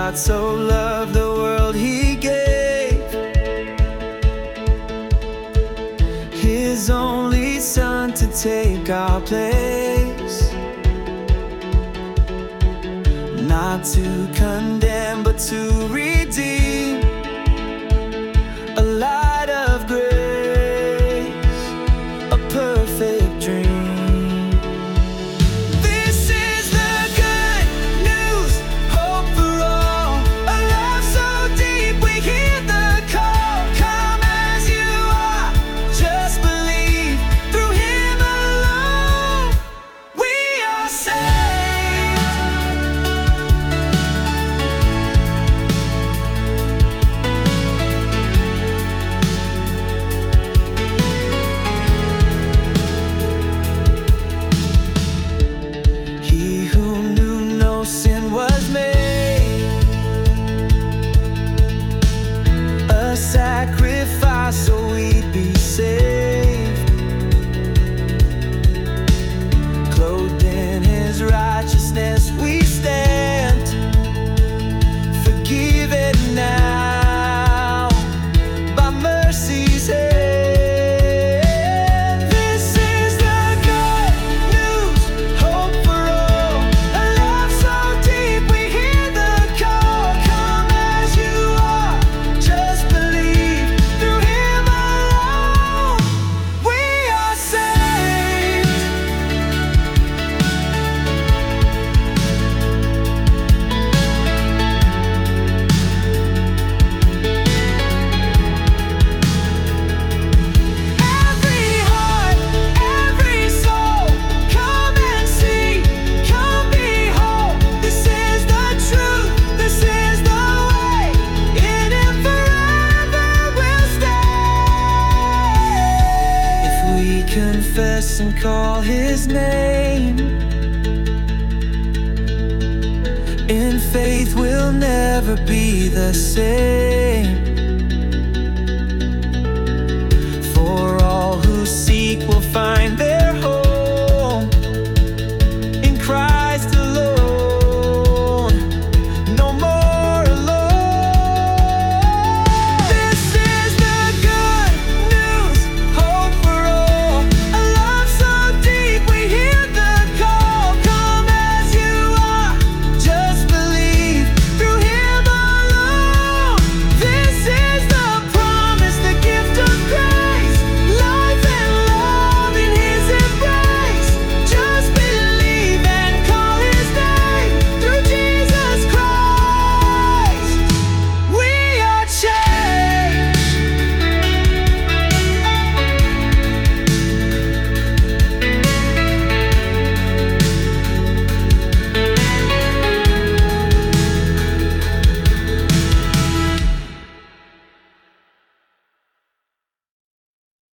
God so loved the world He gave His only Son to take our place, not to condemn but to redeem, a light of grace, a perfect dream. Sacrifice so we'd be saved, clothed in His righteousness we stand, forgiven now by mercy's hand. This is the good news, hope for all, a love so deep we hear the call. Come as you are, just believe. Through Him alone, we are saved. Every heart, every soul, come and see, come behold. This is the truth, this is the way. In Him forever we'll stay. If we confess and call His name, in faith we'll never be the same.